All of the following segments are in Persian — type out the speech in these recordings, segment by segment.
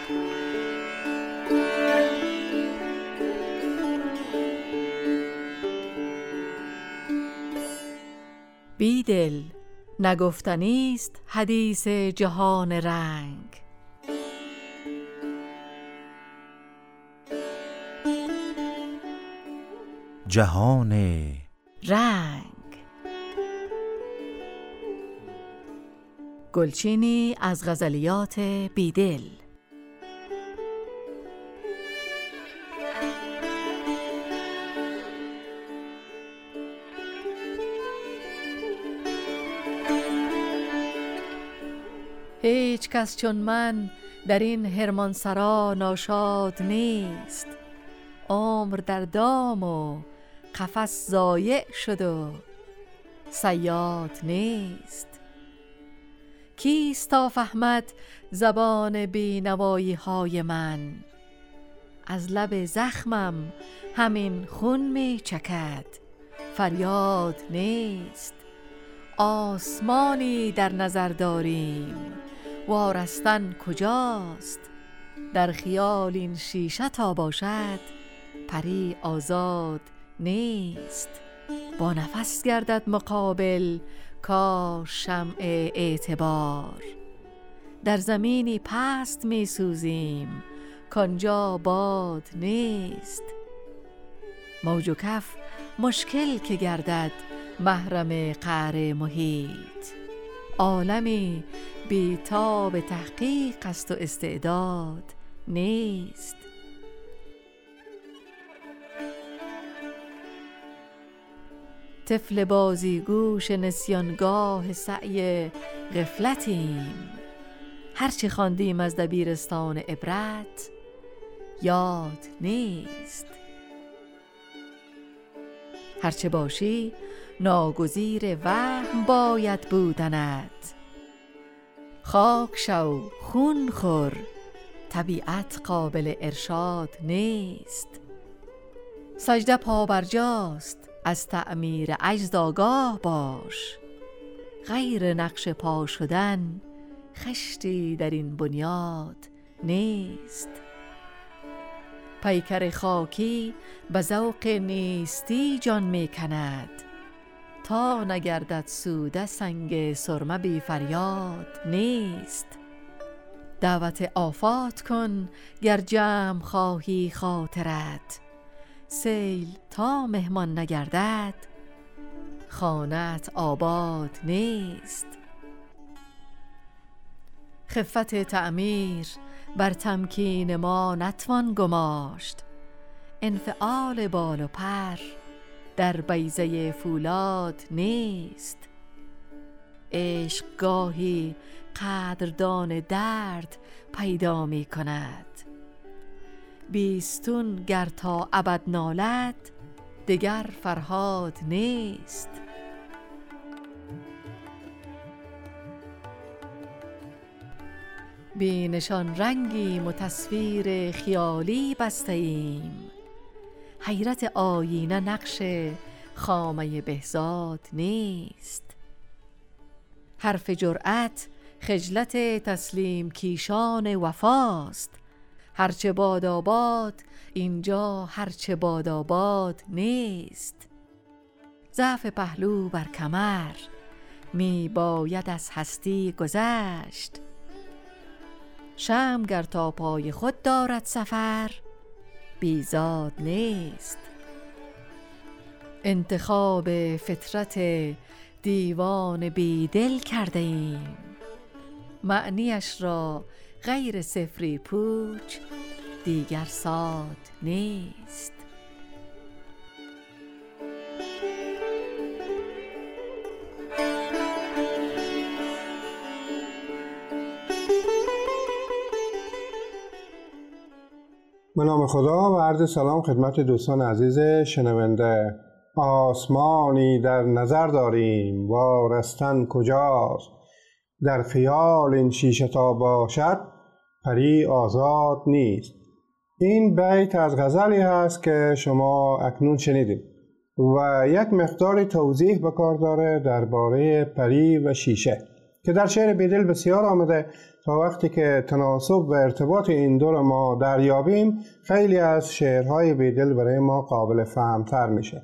بیدل نگفتنیست حدیث جهان رنگ. جهان رنگ. گلچینی از غزلیات بیدل. هیچ کس چون من در این حرمانسرا ناشاد نیست. عمر در دام و قفس ضایع شد و صیاد نیست. کیست تا فهمد زبان بینوایی های من؟ از لب زخمم همین خون می چکد، فریاد نیست. آسمانی در نظر داریم، وارستن کجاست؟ در خیال این شیشه تا باشد، پری آزاد نیست. با نفس گردد مقابل کار شمع اعتبار. در زمینی پست می سوزیم کانجا باد نیست. موج و کف مشکل که گردد محرم قعر محیط. عالمی بی تاب تحقیق است و استعداد نیست. طفل بازیگوش نسیانگاه سعی غفلتیم. هرچی خواندیم از دبیرستان عبرت یاد نیست. هرچه باشی ناگزیر وهم باید بودنت. خاک شو خون خور، طبیعت قابل ارشاد نیست. سجده پابرجاست، از تعمیر عجز آگاه باش. غیر نقش پا شدن خشتی در این بنیاد نیست. پیکر خاکی به ذوق نیستی جان می کند. تا نگردد سوده سنگ سرمه بی فریاد نیست. دعوت آفات کن گر جمع خواهی خاطرت. سیل تا مهمان نگردد خانه‌ات آباد نیست. خفت تعمیر بر تمکین ما نتوان گماشت. انفعال بال و پر در بیضه فولاد نیست. عشق گاهی قدردان درد پیدا می کند. بیستون گر تا ابد نالد دگر فرهاد نیست. بی نشان رنگیم و تصویر خیالی بسته ایم. حیرت آینه نقش خامه بهزاد نیست. حرف جرأت خجلت تسلیم کیشان وفاست. هرچه باداباد اینجا هرچه باداباد نیست. ضعف پهلو بر کمر می باید از هستی گذشت. شمع گر تا پای خود دارد سفر بیزاد نیست. انتخاب فطرت دیوان بیدل کرده ایم. معنیش را غیر صفری پوچ دیگر ساد نیست. به نام خدا و عرض سلام خدمت دوستان عزیز شنونده. آسمانی در نظر داریم، وارستن کجاست؟ در خیال این شیشه تا باشد پری آزاد نیست. این بیت از غزلی هست که شما اکنون شنیدید و یک مقدار توضیح به کار داره درباره پری و شیشه. که در شعر بیدل بسیار آمده. تا وقتی که تناسب و ارتباط این دو را ما دریابیم، خیلی از شعرهای بیدل برای ما قابل فهمتر میشه.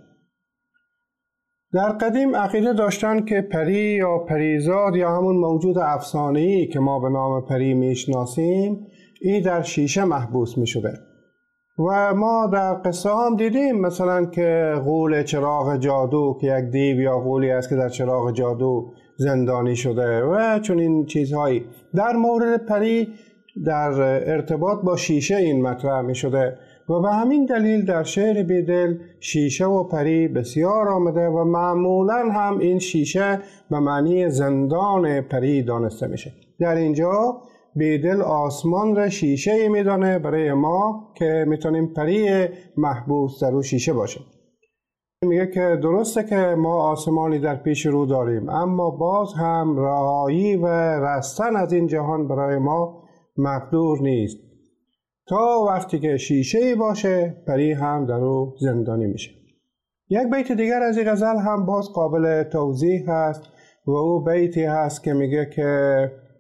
در قدیم عقیده داشتن که پری یا پریزاد یا همون موجود افسانه‌ای که ما به نام پری میشناسیم، این در شیشه محبوس میشده. و ما در قصه هم دیدیم مثلا که غول چراغ جادو که یک دیو یا غولی است که در چراغ جادو زندانی شده و چون این چیزهایی. در مورد پری در ارتباط با شیشه این مطرح می شده و به همین دلیل در شعر بیدل شیشه و پری بسیار آمده و معمولا هم این شیشه به معنی زندان پری دانسته میشه. در اینجا بیدل آسمان را شیشه میدانه برای ما که میتونیم پری محبوس در او شیشه باشه. میگه که درسته که ما آسمانی در پیش رو داریم، اما باز هم رهایی و رستن از این جهان برای ما مقدور نیست. تا وقتی که شیشه باشه پری هم در او زندانی میشه. یک بیت دیگر از این غزل هم باز قابل توضیح هست و او بیتی هست که میگه که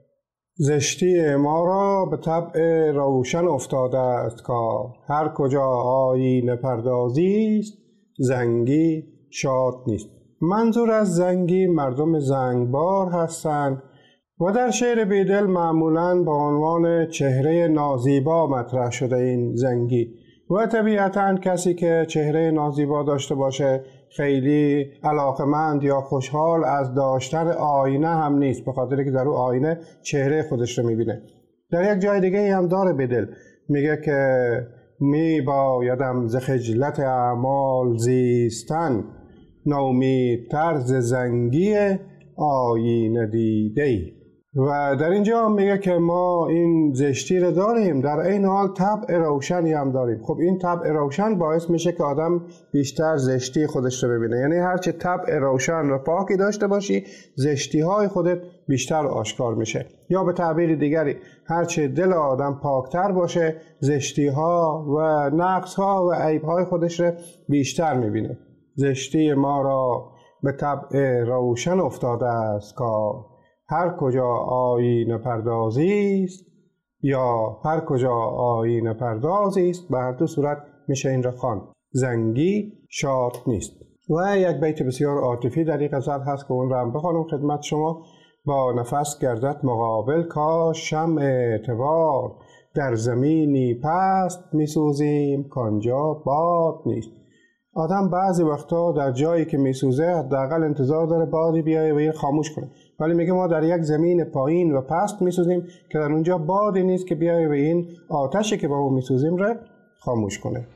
زشتی ما را به طبع روشن افتاده است کار، هر کجا آیینه پردازی است زنگی شاد نیست. منظور از زنگی مردم زنگبار هستند و در شعر بیدل معمولاً به عنوان چهره نازیبا مطرح شده این زنگی و طبیعتاً کسی که چهره نازیبا داشته باشه خیلی علاقمند یا خوشحال از داشتن آینه هم نیست، به خاطر که در اون آینه چهره خودش رو میبینه. در یک جای دیگه هم داره بیدل میگه که می بایدم ز خجلت اعمال زیستن، نومیدتر ز زنگی آینه دیده‌ای. و در اینجا هم میگه که ما این زشتی رو داریم، در این حال طبع روشنی هم داریم. خب این طبع روشن باعث میشه که آدم بیشتر زشتی خودش رو ببینه، یعنی هرچه طبع روشن و پاکی داشته باشی زشتی های خودت بیشتر آشکار میشه. یا به تعبیر دیگری هرچه دل آدم پاکتر باشه زشتی ها و نقص ها و عیب های خودش رو بیشتر میبینه. زشتی ما را به طبع روشن افتاده است کار، هر کجا آیینه پردازی است یا هر کجا آیینه پردازی است، به هر دو صورت میشه این را خواند. زنگی شاد نیست. و یک بیت بسیار عاطفی در این غزل هست که اون را هم بخوانم خدمت شما. با نفس گردد مقابل کاش شمع اعتبار، در زمینی پست میسوزیم کانجا باد نیست. آدم بعضی وقتا در جایی که میسوزه حداقل انتظار داره بادی بیایه و این خاموش کنه، ولی میگه ما در یک زمین پایین و پست میسوزیم که در اونجا بادی نیست که بیایه و این آتشی که با اون میسوزیم رو خاموش کنه.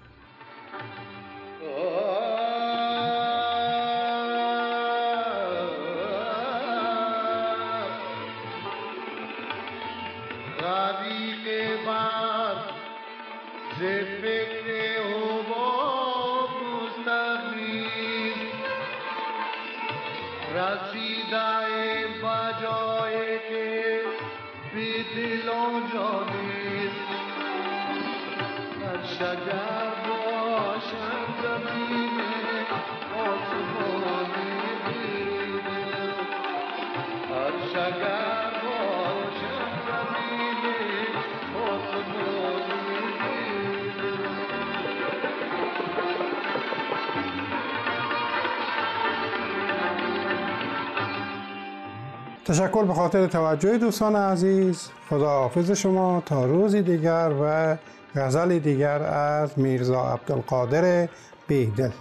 تشکر به خاطر توجه دوستان عزیز. خداحافظ شما تا روزی دیگر و غزلی دیگر از میرزا عبدالقادر بیدل.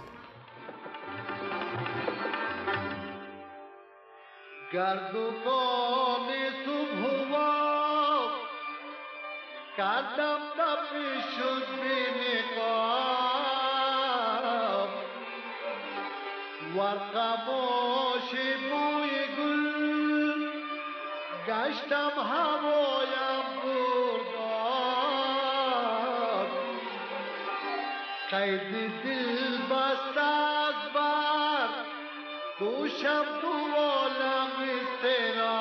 گردوان صبح و قدم دمی شد به نقاب، ورقماش بوی گل گشتم هوایم برداد، قید دل بست از بر دوشم تو عالم استرا